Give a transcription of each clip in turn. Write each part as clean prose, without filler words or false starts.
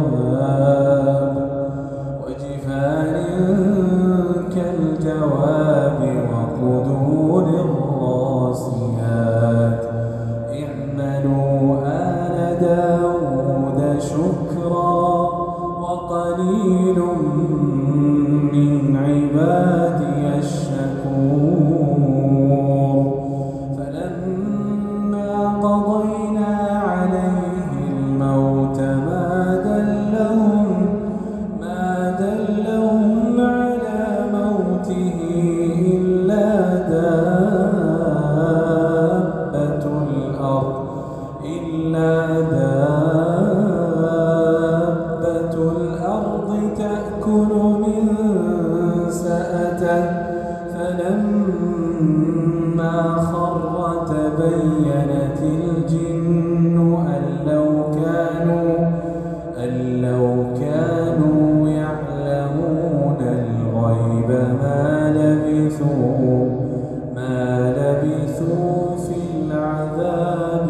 كالجواب وجفان كالجواب وقدور الراسيات اعملوا آل داود شكرا وقليل من عبادي الشكور فلما قضينا عليه الموت ما دلهم على موته إلا دابة الأرض تأكل من سأته فلما خر تبينت الجن أن لو كانوا يعلمون الغيب ما لبثوا في العذاب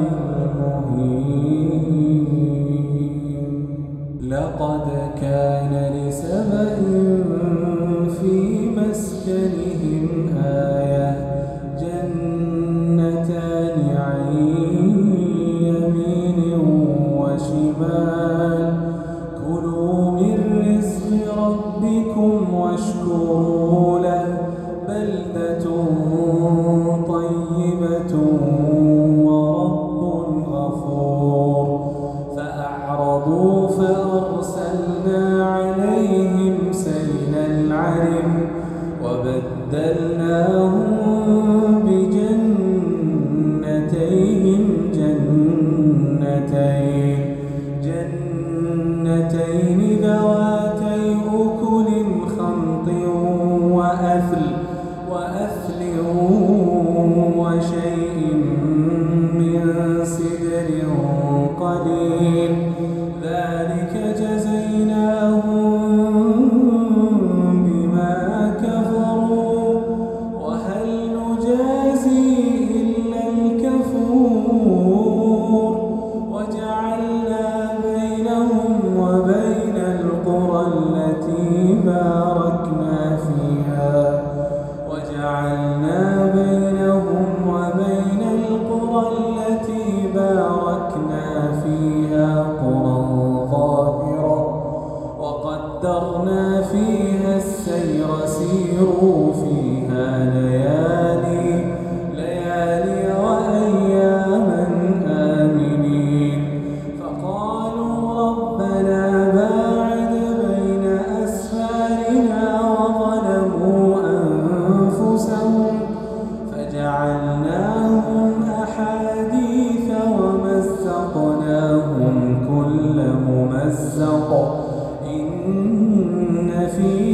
المهين لقد كان لسبإ في مسكنهم آية جنتان عن يمين وشمال كلوا من رزق ربكم واشكروا له بلدة طيبة ورب غفور فأعرضوا فأرسلنا عليهم سيل العرم وبدلناهم بجنتين ذواتي أكل خمط وأثل وشيء من سدر قليل ذلك جزيناهم بما كفروا وهل نجازي إلا الكفور وجعلنا بينهم وبين القرى التي باركنا فيها قرى ظاهرة وقدرنا فيها السير سيروا فيها ليالي وأياما آمنين فقالوا ربنا باعد بين أسفارنا وظلموا أنفسهم فجعلناهم أحاديث ومزقناهم كل ممزق إن في